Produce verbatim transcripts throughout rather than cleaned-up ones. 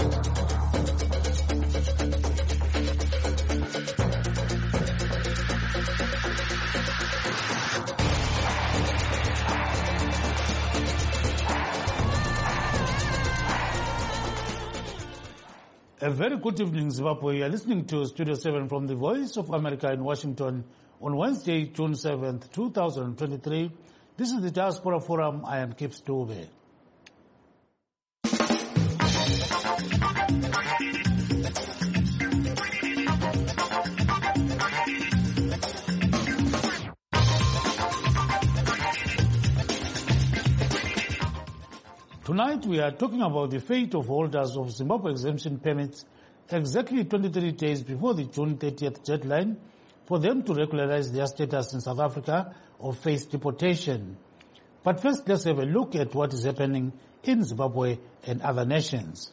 A very good evening, Zimbabwe. You are listening to Studio seven from the Voice of America in Washington on Wednesday, June seventh, two thousand twenty-three. This is the Diaspora Forum. I am Kip Stube. Tonight we are talking about the fate of holders of Zimbabwe exemption permits exactly twenty-three days before the June thirtieth deadline for them to regularize their status in South Africa or face deportation. But first, let's have a look at what is happening in Zimbabwe and other nations.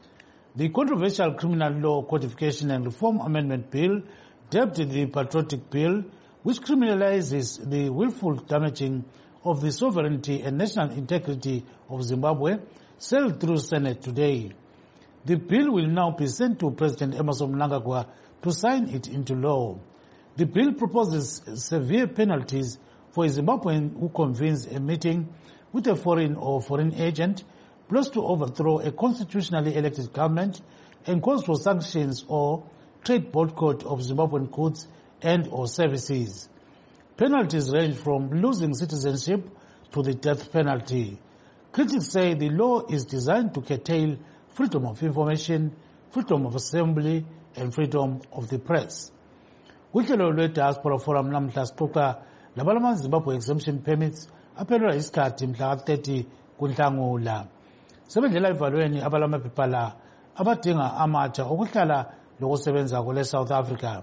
The controversial Criminal Law Codification and Reform Amendment Bill, dubbed the Patriotic Bill, which criminalizes the willful damaging of the sovereignty and national integrity of Zimbabwe, sailed through Senate today. The bill will now be sent to President Emmerson Mnangagwa to sign it into law. The bill proposes severe penalties for a Zimbabwean who convenes a meeting with a foreign or foreign agent, plus to overthrow a constitutionally elected government, and calls for sanctions or trade boycott of Zimbabwean goods and or services. Penalties range from losing citizenship to the death penalty. Critics say the law is designed to curtail freedom of information, freedom of assembly, and freedom of the press. Kuhlelo lwe-Diaspora Forum namhla sixoxa labalama Zimbabwe exemption permits aphelelwa isikhathi mhla thirty kuNhlangula. Sebedlela evalweni abalamaphepha la abadinga amatsha okuhlala lokusebenza kule South Africa.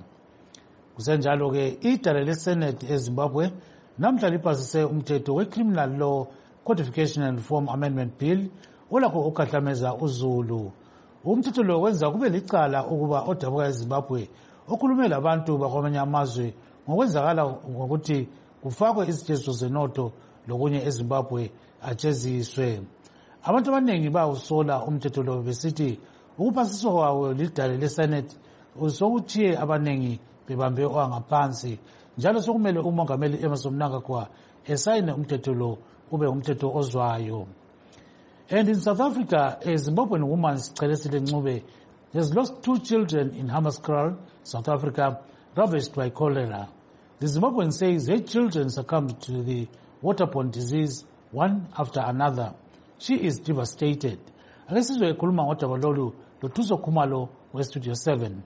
Kusenjalo ke idale leSenate eZimbabwe namhla lipasise umthetho we-Criminal Law Codification and Reform Amendment Bill olakho ukahlameza uZulu. Umthetho lo wenza kube licala ukuba odabuka eZimbabwe okhulume labantu bakwamanye amazwe ngokwenzakala ngokuthi kufakwe izitezo zenotho lokunye eZimbabwe ajeziswe. Abantu abaningi bawusola umthetho lo besithi ukupasiswa kwawo lidale leSenate usokuthiye abaningi bebambe owangaphansi njalo sokumele umongameli Emmerson Mnangagwa esayine umthetho lo ube umthetho ozwayo. And in South Africa, a Zimbabwean woman, Celestine Ncube, has lost two children in Hammanskraal, South Africa, ravaged by cholera. The Zimbabwean says her children succumbed to the waterborne disease one after another. She is devastated. Akesizwe ekhuluma ngodaba lolu loThuso Khumalo weStudio seven.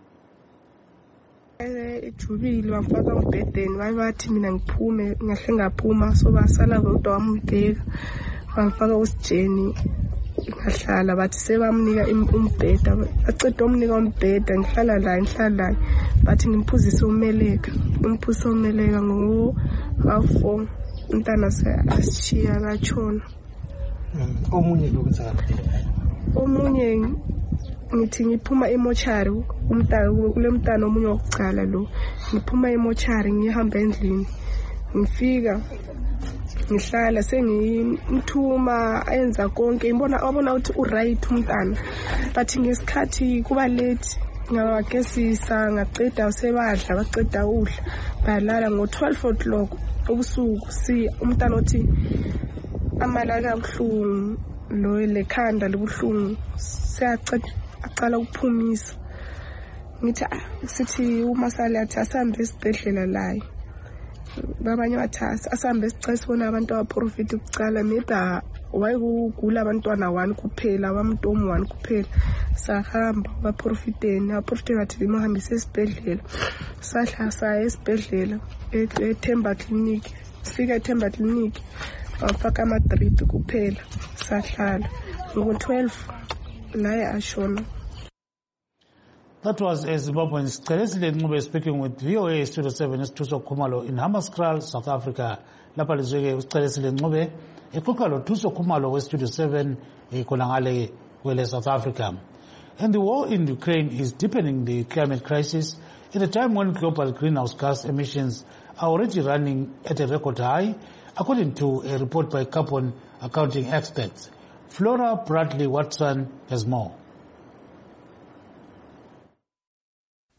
Ejubile wafaka umbhedeni bathi mina ngiphume ngahle ngaphuma so basala kodwa wambheka bamfaka usijeni ngahlala bathi sebamnika umbheda baceda umnika umbheda ngihlala la ngihlala la bathi ngimphuzise umeleka ngimphuzise umeleka ngo four umntana asishiya kachona. Omunye lokutsala omunye ngithi ngiphuma emochari umntana kule mntana omunye wokucala lo ngiphuma emochari ngihamba endlini ngifika ngihlala sengimthuma ayenza konke ngibona abona ukuthi uright umntana but ngesikhathi kuba late ngawagezisa ngaqeda usebadla baqeda udla balala ngo twelve o'clock ubusuku si umntana othi amalaka kuhlungu lo lekhanda libuhlungu siyaceda aqala ukuphumisa ngithi sithi umasali athi asambe esibhedlela layi babanye bathi asambe sicela sibona abantu abaprofit ukucala maybe wayekugula abantwana one kuphela abamntomu one kuphela sahamba baprofiteni abaprofiteni bathi bimahambise esibhedlela sahla saya esibhedlela eThemba Clinic sifika eThemba Clinic bafaka ama-drip kuphela sahlala ngo twelve laye ashona. That was a Zimbabwean Celestine Ncube speaking with V O A Studio seven Thuso Khumalo in Hammanskraal, South Africa. Lapha lizweke uCelestine Ncube exoxa loThuso Khumalo weStudio seven khona ngale kwele South Africa. And the war in Ukraine is deepening the climate crisis at a time when global greenhouse gas emissions are already running at a record high, according to a report by carbon accounting experts. Flora Bradley Watson has more.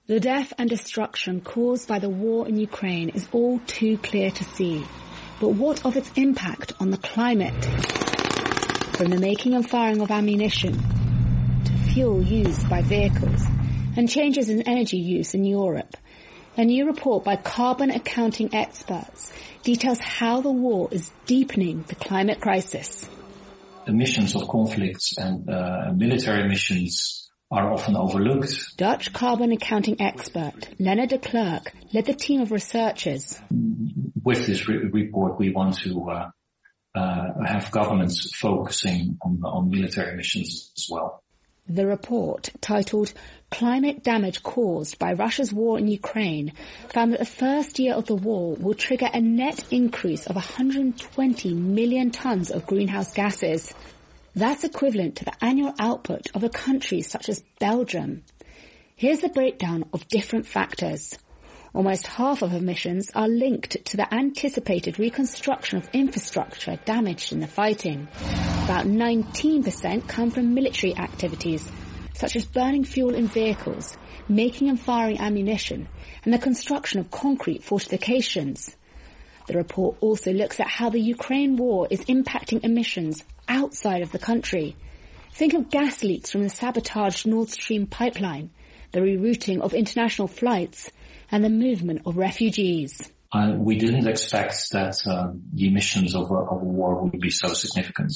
The death and destruction caused by the war in Ukraine is all too clear to see. But what of its impact on the climate? From the making and firing of ammunition to fuel used by vehicles and changes in energy use in Europe, a new report by carbon accounting experts details how the war is deepening the climate crisis. Emissions of conflicts and uh, military missions are often overlooked. Dutch carbon accounting expert Lennart de Klerk led the team of researchers. With this re- report, we want to uh, uh, have governments focusing on, on military missions as well. The report, titled Climate Damage Caused by Russia's War in Ukraine, found that the first year of the war will trigger a net increase of one hundred twenty million tonnes of greenhouse gases. That's equivalent to the annual output of a country such as Belgium. Here's the breakdown of different factors. Almost half of emissions are linked to the anticipated reconstruction of infrastructure damaged in the fighting. About nineteen percent come from military activities, such as burning fuel in vehicles, making and firing ammunition, and the construction of concrete fortifications. The report also looks at how the Ukraine war is impacting emissions outside of the country. Think of gas leaks from the sabotaged Nord Stream pipeline, the rerouting of international flights, and the movement of refugees. Uh, we didn't expect that uh, the emissions of a, of a war would be so significant.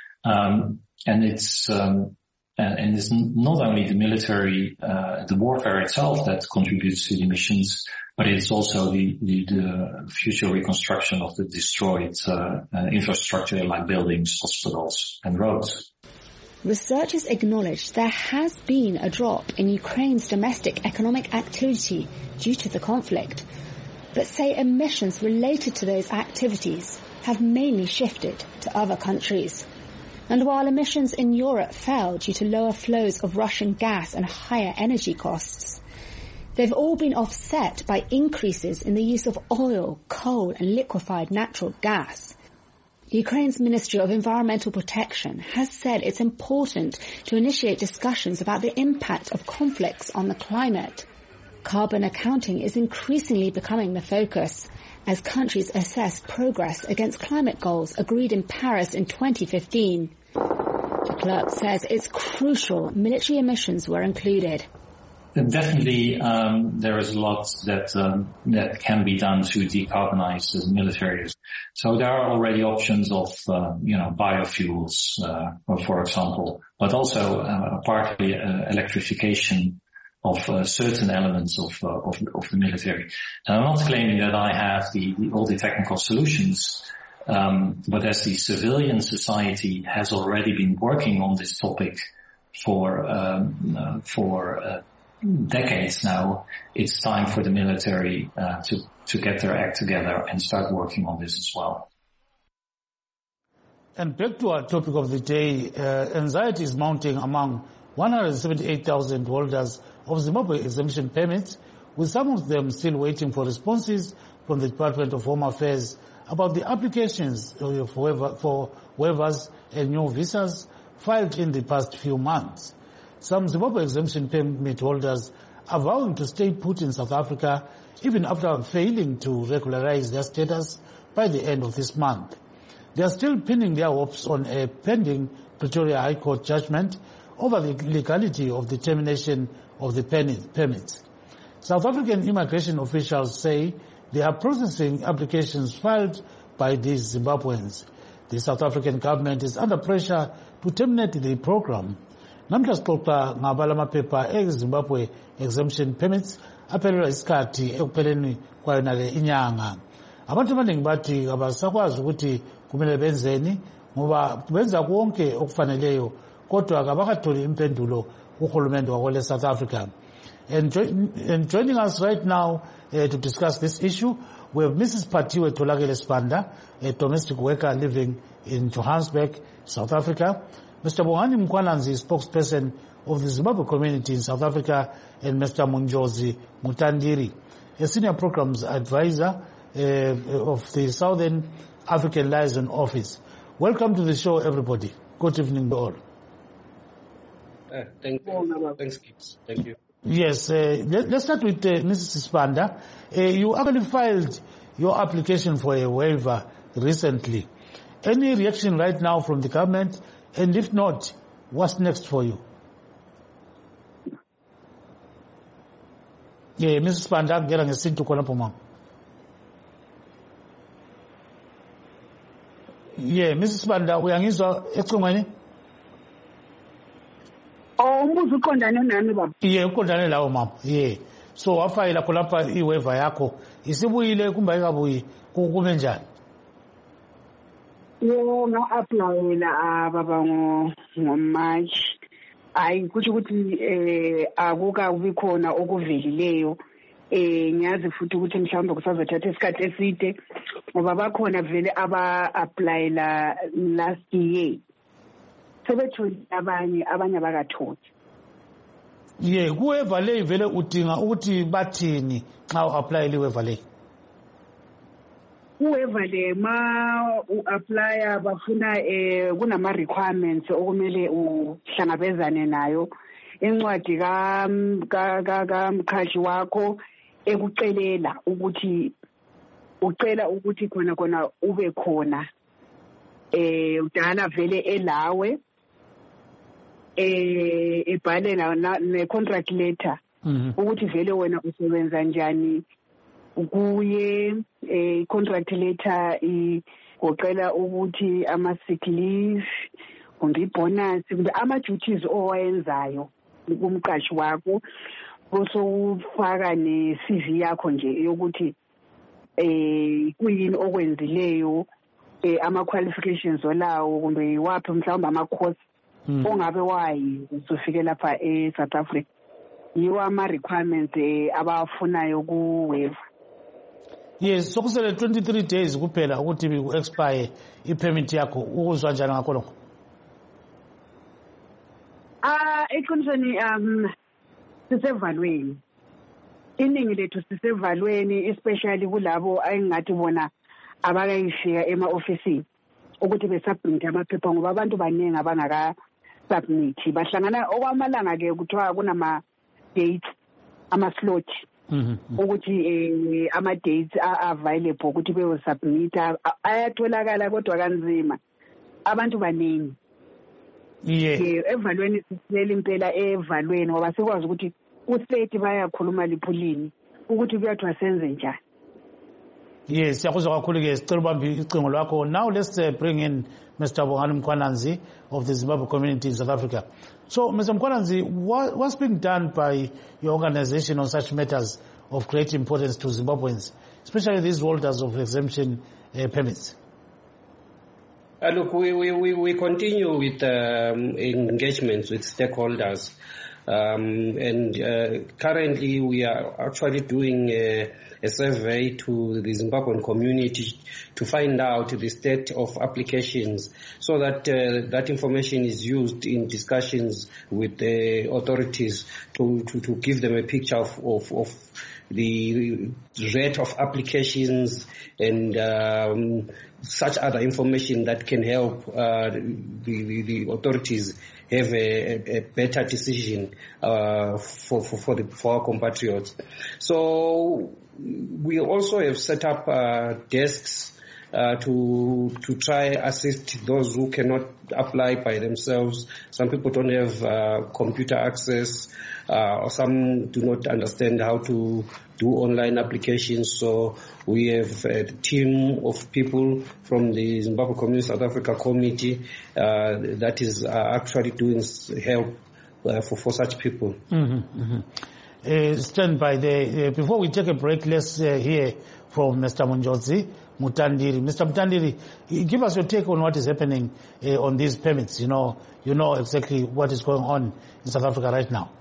Um, and it's um, and, and it's not only the military, uh, the warfare itself that contributes to the emissions, but it's also the, the, the future reconstruction of the destroyed uh, uh, infrastructure like buildings, hospitals and roads. Researchers acknowledge there has been a drop in Ukraine's domestic economic activity due to the conflict, but say emissions related to those activities have mainly shifted to other countries. And while emissions in Europe fell due to lower flows of Russian gas and higher energy costs, they've all been offset by increases in the use of oil, coal and liquefied natural gas. Ukraine's Ministry of Environmental Protection has said it's important to initiate discussions about the impact of conflicts on the climate. Carbon accounting is increasingly becoming the focus as countries assess progress against climate goals agreed in Paris in twenty fifteen. De Klerk says it's crucial military emissions were included. Definitely, um, there is a lot that um, that can be done to decarbonize the military. So there are already options of, uh, you know, biofuels, uh, for example, but also uh, partly uh, electrification of uh, certain elements of, uh, of of the military. And I'm not claiming that I have the, the all the technical solutions, um, but as the civilian society has already been working on this topic for um, uh, for uh, decades now, it's time for the military uh, to to get their act together and start working on this as well. And back to our topic of the day, uh, anxiety is mounting among one hundred seventy-eight thousand holders of Zimbabwe exemption permits, with some of them still waiting for responses from the Department of Home Affairs about the applications for, waiver, for waivers and new visas filed in the past few months. Some Zimbabwe exemption permit holders are vowing to stay put in South Africa even after failing to regularize their status by the end of this month. They are still pinning their hopes on a pending Pretoria High Court judgment over the legality of the termination of the permits. South African immigration officials say they are processing applications filed by these Zimbabweans. The South African government is under pressure to terminate the program. Namhla sixoxa ngabala amaphepha eZimbabwe exemption permits aphelelwa isikhathi ekupheleni kwayona le inyanga. Abantu abaningi bathi abasakwazi ukuthi kumele benzeni ngoba benza konke okufaneleyo kodwa kabakatholi impendulo kuhulumende wakwele South Africa. And, jo and joining us right now uh, to discuss this issue, we have Missus Patiwe Tholakele Sibanda, a domestic worker living in Johannesburg, South Africa. Mister Bohani Mkwananzi, spokesperson of the Zimbabwe community in South Africa, and Mister Munjozi Mutandiri, a senior programs advisor uh, of the Southern African Liaison Office. Welcome to the show, everybody. Good evening to all. Uh, thank you. Thanks, kids. Thank you. Yes, uh, let, let's start with uh, Missus Sibanda. Uh, you actually filed your application for a waiver recently. Any reaction right now from the government? And if not, what's next for you? Yeah, Missus Sibanda, get on a seat to call up mom. Yeah, Missus Sibanda, we are in so extra. Oh, umbuzo uqondane nami baba. Yeah, uqondane lawo mama. Yeah. So wafayila khonapha iwaiver yakho. Isibuyile kumbe ayikabuyi kume njani? Yo nga-applyela baba ngo-March. Hayi kusho ukuthi eh akukabi khona okuvelileyo. Eh ngiyazi futhi ukuthi mhlawumbe kusazothatha isikhathi eside ngoba bakhona vele aba-applyela last year. Sebethole abanye abanye abakatholi. Yeah, kuwaiver le vele udinga ukuthi bathini xa uapply le waiver le. Kuwaiver le ma uapply bafuna eh kunama requirements okumele uhlangabezane nayo. Incwadi ka ka ka mkhashi wakho ekucelela ukuthi ucela ukuthi khona khona ube khona eh udala vele elawe eh ebhale na ne contract letter ukuthi vele wena usebenza njani ukuye eh contract letter igoqela ukuthi ama sick leave kumbe bonus kumbe ama duties owayenzayo kumqashi wakho bose ufaka ne C V yakho nje yokuthi eh kuyini okwenzileyo eh ama qualifications olawo kumbe wapi mhlawumbe ama course ongabe wayi uzofike lapha e South Africa yiwa ama requirements abafunayo ku waiver. Yes, sokusele twenty-three days kuphela ukuthi ku expire I permit yakho ukuzwa njani ngakho lokho? Ah eqinisweni um sisevalweni. Iningi lethu sisevalweni especially kulabo ayingathi bona abakayifika ema office ukuthi besubmit amaphepha ngoba abantu baningi abangaka submit bahlangana okwamalanga ke kuthiwa kunama dates ama slot ukuthi eh ama dates are available ukuthi beyo submit ayatholakala kodwa kanzima abantu baningi. Yeah, evalweni sisele impela evalweni ngoba sikwazi ukuthi ustate bayakhuluma liphulini ukuthi kuyathwa senze njani. Yes, siyakuzwa kakhulu ke sicela ubambe icingo lwakho. Now let's uh, bring in Mister Bongani Mkhwananzi of the Zimbabwe community in South Africa. So Mister Mkhwananzi, what, what's being done by your organization on such matters of great importance to Zimbabweans, especially these holders of exemption uh, permits? Uh, look, we, we, we continue with um, engagements with stakeholders. Um, and uh, currently we are actually doing a, a survey to the Zimbabwean community to find out the state of applications so that uh, that information is used in discussions with the authorities to, to, to give them a picture of, of, of the rate of applications and um, such other information that can help uh, the, the, the authorities have a, a better decision uh, for, for, for, the, for our compatriots. So we also have set up uh, desks uh, to to try assist those who cannot apply by themselves. Some people don't have uh, computer access, uh, or some do not understand how to do online applications. So we have a team of people from the Zimbabwe Community South Africa Committee uh, that is uh, actually doing help uh, for, for such people. Mm-hmm, mm-hmm. Uh, stand by there. Uh, before we take a break, let's uh, hear from Mister Munjozi Mutandiri. Mister Mutandiri, give us your take on what is happening uh, on these permits. You know, you know exactly what is going on in South Africa right now.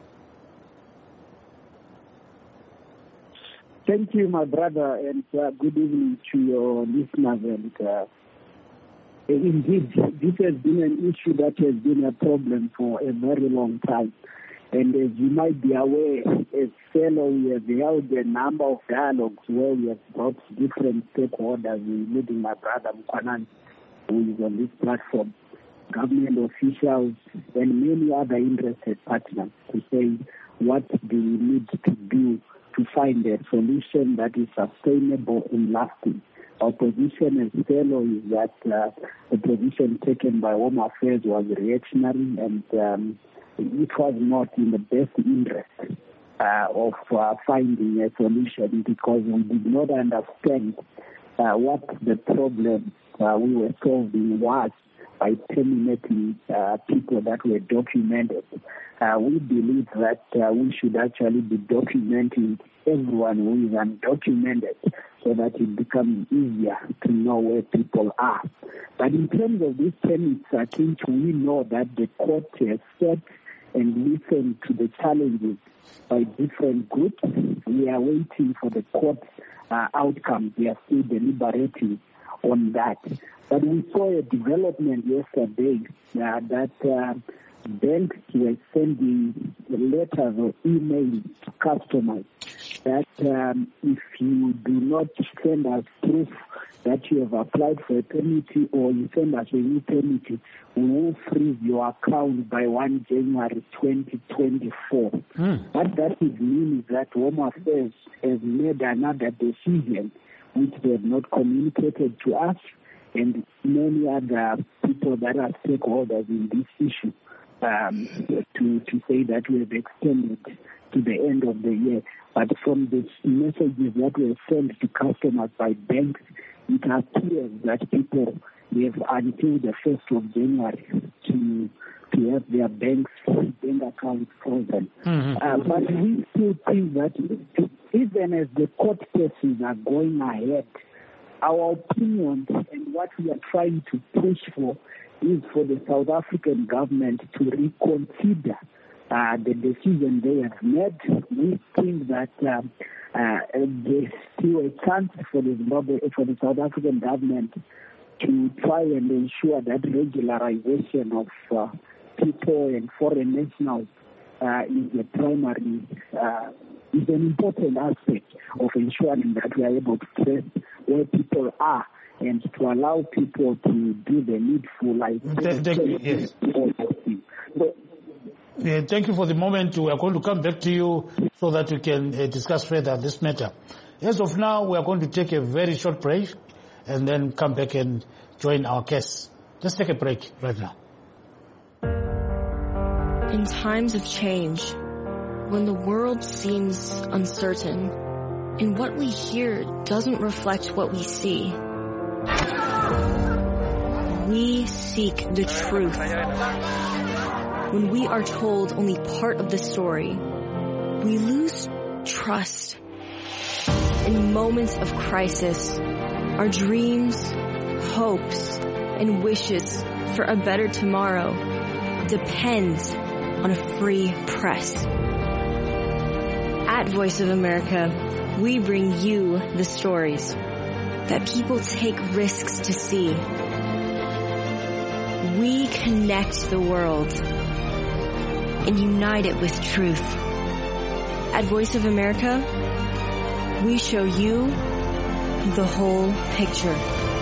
Thank you, my brother, and uh, good evening to your listeners. And uh, indeed, this has been an issue that has been a problem for a very long time. And as you might be aware, as fellow, we have held a number of dialogues where we have brought different stakeholders, including my brother Mkhwananzi, who is on this platform. government officials, and many other interested partners to say what do we need to do to find a solution that is sustainable and lasting. Our position as fellow is that uh, the position taken by Home Affairs was reactionary, and um, it was not in the best interest uh, of uh, finding a solution, because we did not understand uh, what the problem uh, we were solving was by terminating uh, people that were documented. Uh, we believe that uh, we should actually be documenting everyone who is undocumented, so that it becomes easier to know where people are. But in terms of these permits, I think we know that the court has set and listened to the challenges by different groups. We are waiting for the court uh, outcomes. We are still deliberating on that. But we saw a development yesterday uh, that uh, banks were sending letters or emails to customers that um, if you do not send us proof that you have applied for a permit, or you send us a new permit, we will freeze your account by the first of January twenty twenty-four. Mm. What that means is that Home Affairs has made another decision which they have not communicated to us and many other people that are stakeholders in this issue, um, to, to say that we have extended to the end of the year. But from the messages that were sent to customers by banks, it appears that people have until the first of January to to have their banks bank accounts frozen. Mm-hmm. Uh, but we still think that even as the court cases are going ahead, our opinion and what we are trying to push for is for the South African government to reconsider uh, the decision they have made. We think that um, uh, there's still a chance for the Zimbabwe, for the South African government to try and ensure that regularization of uh, people and foreign nationals uh, is the primary, uh, is an important aspect of ensuring that we are able to trace where people are and to allow people to do the needful, like thank, thank you. Yes. So, yeah, thank you for the moment. We are going to come back to you so that we can uh, discuss further this matter. As of now, we are going to take a very short break and then come back and join our guests. Let's take a break right now. In times of change, when the world seems uncertain and what we hear doesn't reflect what we see, we seek the truth. When we are told only part of the story, we lose trust. In moments of crisis, our dreams, hopes, and wishes for a better tomorrow depends on a free press. At Voice of America, we bring you the stories that people take risks to see. We connect the world and unite it with truth. At Voice of America, we show you the whole picture.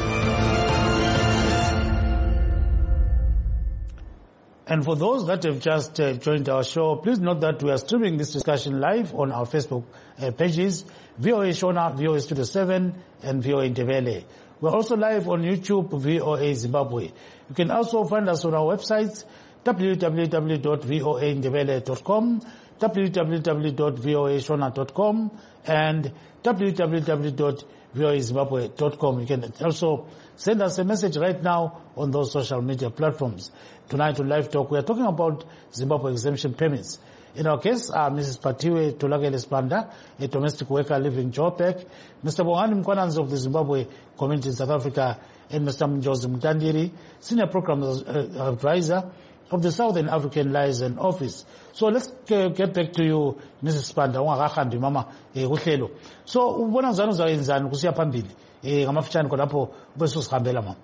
And for those that have just uh, joined our show, please note that we are streaming this discussion live on our Facebook uh, pages, V O A Shona, V O A Studio seven, and V O A Ndebele. We're also live on YouTube, V O A Zimbabwe. You can also find us on our websites, w w w dot v o a ndebele dot com, w w w dot v o a shona dot com, and w w w dot v o a zimbabwe dot com. You can also send us a message right now on those social media platforms. Tonight on Live Talk, we are talking about Zimbabwe exemption permits. In our case are Missus Patiwe Tolagele Spanda, a domestic worker living in Joburg, Mister Bohani Mkwananzi of the Zimbabwe Community in South Africa, and Mister Mjozi Mutandiri, Senior Program Advisor of the Southern African Liaison Office. So let's get back to you, Missus Spanda, ungakhambi mama uhlelo. So ubona njani uzayenzani kusiya phambili eh ngamafitshane khonapho bese usihambela mama.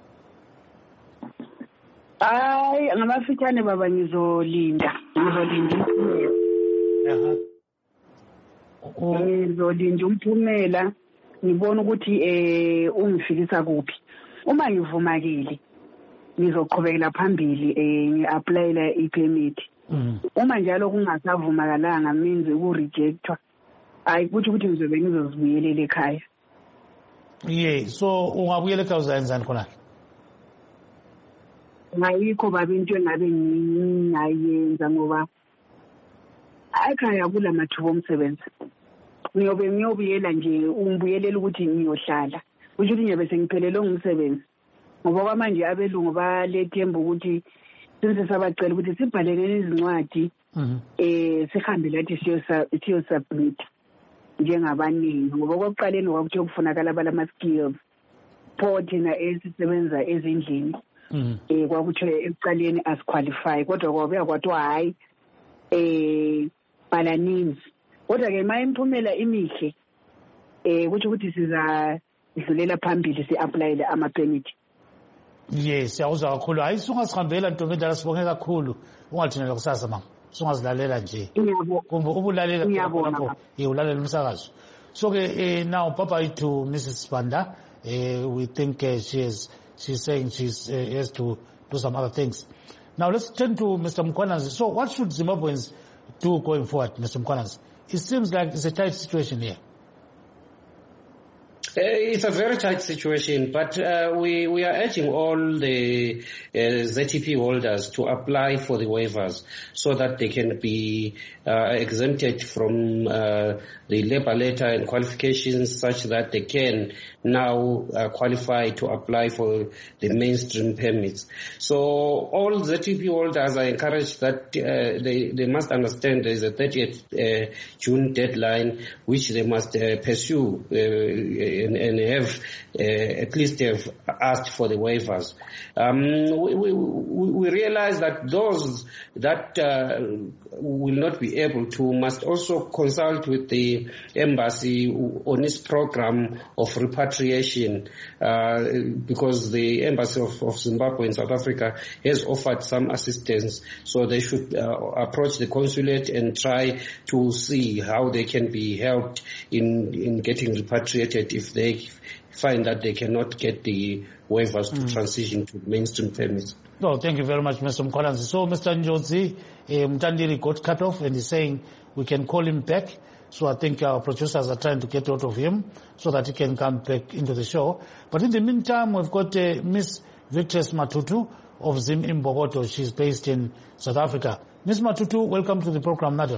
Hayi ngamafitshane baba ngizolinda ngizolinda Aha. ngizolinda umphumela ngibona ukuthi eh ungifikisa kuphi. Uma ngivumakile ngizoqhubekela phambili eh ngi-applyela i-permit. Uma njalo kungasavumakalanga means uku-rejectwa hayi kuthi ukuthi ngizobe ngizozibuyelela ekhaya. Ye, so ungabuyela ekhaya uzayenzani khona? Ngayikho babe into engabe ngingayenza ngoba ekhaya kula mathuba omsebenzi. Ngiyobe ngiyobuyela nje ungibuyelela ukuthi ngiyohlala. Kusho ukuthi ngiyabe sengiphelele ngumsebenzi. Ngoba kwamanje abelungu balethemba ukuthi since sabacela ukuthi sibhalele izincwadi eh sihambe lathi siyo submit njengabaningi ngoba kokuqaleni kwakuthi kufunakala balama skills port na esisebenza ezindlini eh kwakuthi ekuqaleni asqualify kodwa kwabuya kwathiwa hayi eh balaningi kodwa ke maye imphumela imihle eh kuthi ukuthi siza idlulela phambili si-applyele ama-permit. Yes, siyawuzwa kakhulu. Hayi sungasihambela ntombi endala sibonge kakhulu. Ungathina kusasa mama. Sungazilalela nje. Kumbe ubulalela lapho eh ulalela umsakazo. So ke now Papa to Missus Banda, uh, we think uh, she is she's saying she's uh, has to do some other things. Now let's turn to Mister Mkhwanazi. So what should Zimbabweans do going forward, Mister Mkhwanazi? It seems like it's a tight situation here. Uh, it's a very tight situation, but uh, we, we are urging all the uh, Z T P holders to apply for the waivers so that they can be uh, exempted from uh, the labor letter and qualifications such that they can now uh, qualify to apply for the mainstream permits. So all Z T P holders are encouraged that uh, they, they must understand there is a thirtieth uh, June deadline which they must uh, pursue uh, And, and have uh, at least have asked for the waivers. Um, we, we, we realize that those that uh, will not be able to must also consult with the embassy on its program of repatriation uh, because the embassy of, of Zimbabwe in South Africa has offered some assistance. So they should uh, approach the consulate and try to see how they can be helped in, in getting repatriated if they find that they cannot get the waivers to mm. transition to mainstream permits. No, thank you very much, Mister Mkhwanazi. So Mister Njozi, uh, Mtandiri got cut off and he's saying we can call him back. So I think our producers are trying to get out of him so that he can come back into the show. But in the meantime, we've got uh, Miss Victress Matutu of Zim Imbokodo. She's based in South Africa. Miss Matutu, welcome to the program, madam.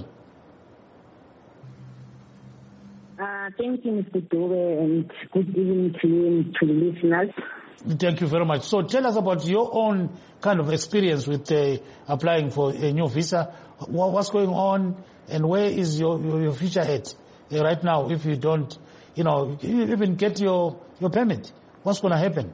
Uh, thank you, Mister Dube, and good evening to you and to the listeners. Thank you very much. So tell us about your own kind of experience with uh, applying for a new visa. What's going on and where is your, your, your future at uh, right now if you don't, you know, even get your, your permit? What's going to happen?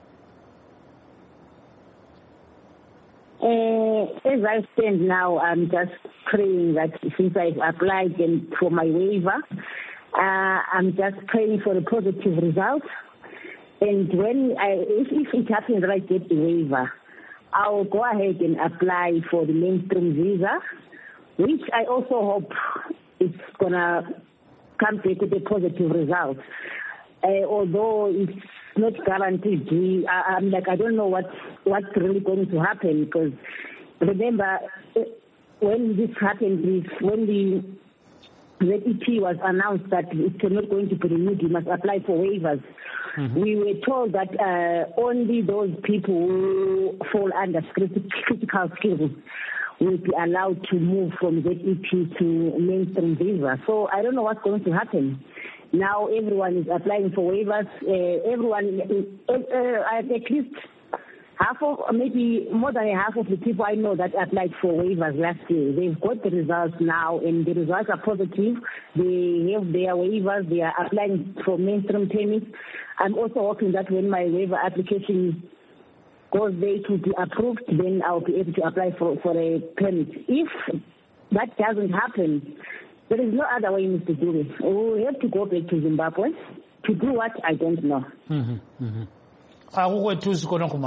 Uh, as I stand now, I'm just praying that since I've applied and for my waiver, Uh, I'm just praying for a positive result. And when I, if, if it happens that I get the waiver, I'll go ahead and apply for the mainstream visa, which I also hope it's going to come back with a positive result. Uh, although it's not guaranteed, we, I, I'm like, I don't know what, what's really going to happen because remember, when this happened, is when the Z E P was announced that it's not going to be renewed, you must apply for waivers. Mm-hmm. We were told that uh, only those people who fall under critical skills will be allowed to move from Z E P to mainstream visa. So I don't know what's going to happen. Now everyone is applying for waivers. Uh, everyone, uh, uh, at least half of, maybe more than half of the people I know that applied for waivers last year, they've got the results now, and the results are positive. They have their waivers. They are applying for mainstream permits. I'm also hoping that when my waiver application goes there to be approved, then I'll be able to apply for, for a permit. If that doesn't happen, there is no other way, Mister Dube. We have to go back to Zimbabwe. To do what, I don't know. Mm-hmm. Mm-hmm.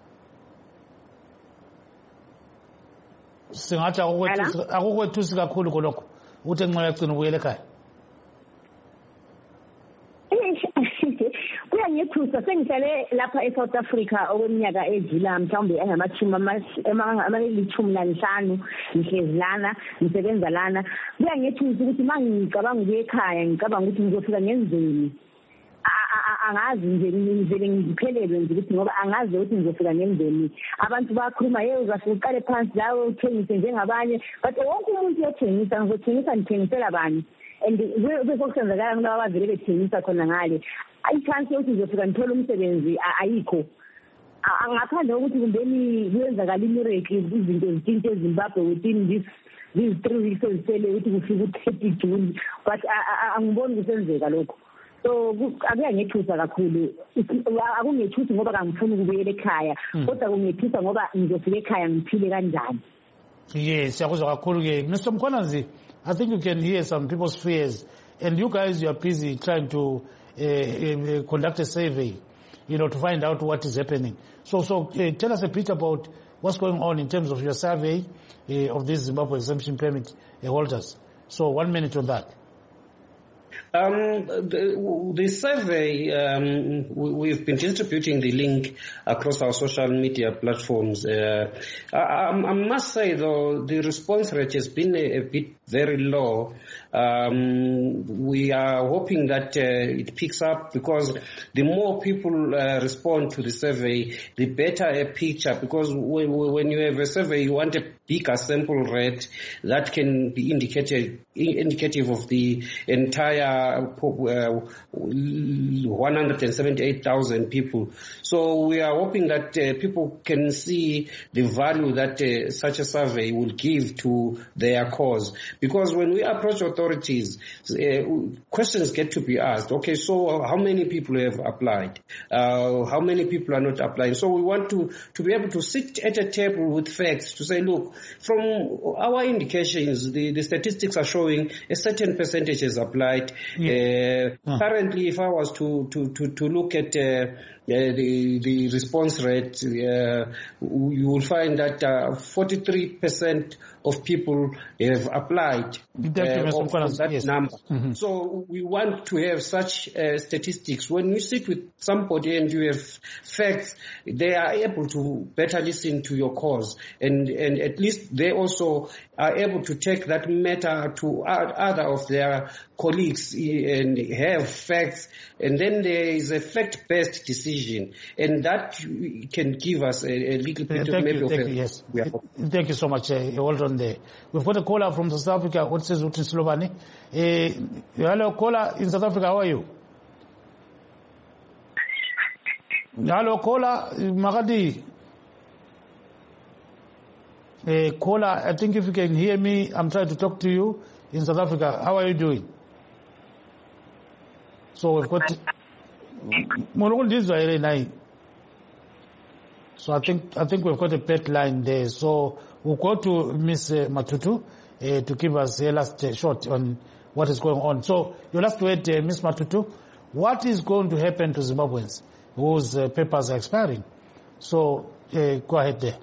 Singathi akukwethusi kakhulu kolokho uthi nxa yagcina ubuyele ekhaya. kuyangethusa sengihlale lapha eSouth Africa okweminyaka edlula mhlawumbe engamachumi amalithumi lanhlanu ngihlezi lana ngisebenza lana kuyangethusa ukuthi mangicabanga ukuya ekhaya ngicabanga ukuthi ngizofika ngenzeni angazi nje ngivele ngiphelelwe nje ukuthi ngoba angazi ukuthi ngizofika ngenzeni abantu bakhuluma yebo zasuqale phansi lawo uthengise njengabanye but wonke umuntu uyathengisa ngizothengisa ngithengisela bani and besokusenzakala kulabo abavele bethengisa khona ngale ayichansi yokuthi ngizofika ngithola umsebenzi ayikho ngaphandle kokuthi kumbeni kuyenzakala imiracle izinto ezintshintshe eZimbabwe within this these three weeks ezisele ukuthi kufika u-thirty June but angiboni kusenzeka lokho so akuyangethusa kakhulu akungethusi ngoba kangifuni ukubuyela ekhaya kodwa kungethusa ngoba ngizofika ekhaya ngiphile kanjani. Yes, siyakuzwa kakhulu ke Mister Mkhwanazi, I think you can hear some people's fears, and you guys, you are busy trying to uh, uh, conduct a survey, you know, to find out what is happening. So, so uh, tell us a bit about what's going on in terms of your survey uh, of these Zimbabwe exemption permit uh, holders. So, one minute on that. Um, the, the survey, um, we, we've been distributing the link across our social media platforms. Uh, I, I must say, though, the response rate has been a, a bit very low. Um, we are hoping that uh, it picks up because the more people uh, respond to the survey, the better a picture. Because when, when you have a survey, you want a bigger sample rate that can be indicated, indicative of the entire uh, one hundred seventy-eight thousand people. So we are hoping that uh, people can see the value that uh, such a survey will give to their cause. Because when we approach authorities, uh, questions get to be asked. Okay, so how many people have applied? Uh, how many people are not applying? So we want to, to be able to sit at a table with facts to say, look, from our indications, the, the statistics are showing a certain percentage has applied. Yeah. Uh, uh. Currently, if I was to, to, to, to look at uh, Uh, the, the response rate, uh, you will find that uh, forty-three percent of people have applied uh, of, of that yes. number. Mm-hmm. So we want to have such uh, statistics. When you sit with somebody and you have facts, they are able to better listen to your cause. And, and at least they also are able to take that matter to other of their colleagues and have facts. And then there is a fact-based decision. And that can give us a, a little bit uh, of maybe you, of thank a, you, yes. Thank you so much. Uh, hold on there. We've got a caller from South Africa. What says Utin Slovani? Uh, hello, caller in South Africa. How are you? Hello, caller. Magadi. Uh, caller, I think if you can hear me, I'm trying to talk to you in South Africa. How are you doing? So we've got... So I think I think we've got a pet line there. So we'll go to Miss Uh, Matutu uh, to give us a last uh, shot on what is going on. So your last word, uh, Miss Matutu, what is going to happen to Zimbabweans whose uh, papers are expiring? So uh, go ahead there.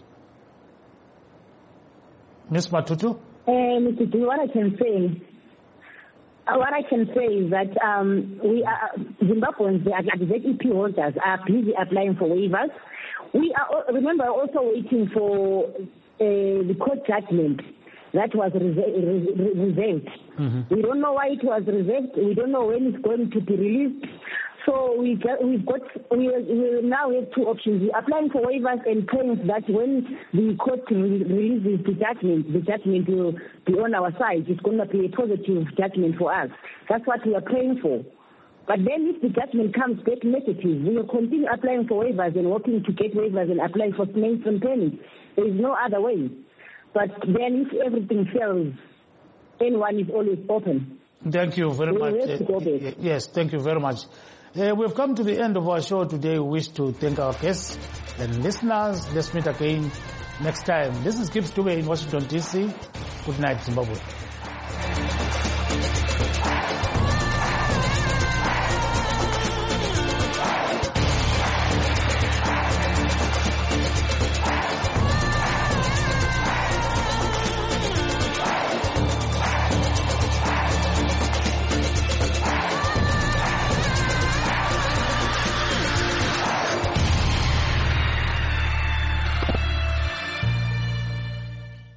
Miss Matutu? Uh, Matutu, what I can say... What I can say is that um, we are, Zimbabweans, the like E P holders, are busy applying for waivers. We are, remember, also waiting for uh, the court judgment that was reserved. Mm-hmm. We don't know why it was reserved. We don't know when it's going to be released. So we got, we've got, we, we now have two options. We're applying for waivers and praying that when the court re- releases the judgment, the judgment will be on our side. It's going to be a positive judgment for us. That's what we are praying for. But then if the judgment comes back negative, we will continue applying for waivers and hoping to get waivers and apply for mainstream permits. There is no other way. But then if everything fails, anyone is always open. Thank you very we much. Have to go back. Yes, thank you very much. Uh, we've come to the end of our show today. We wish to thank our guests and listeners. Let's meet again next time. This is Gibbs Dube in Washington, D C. Good night, Zimbabwe.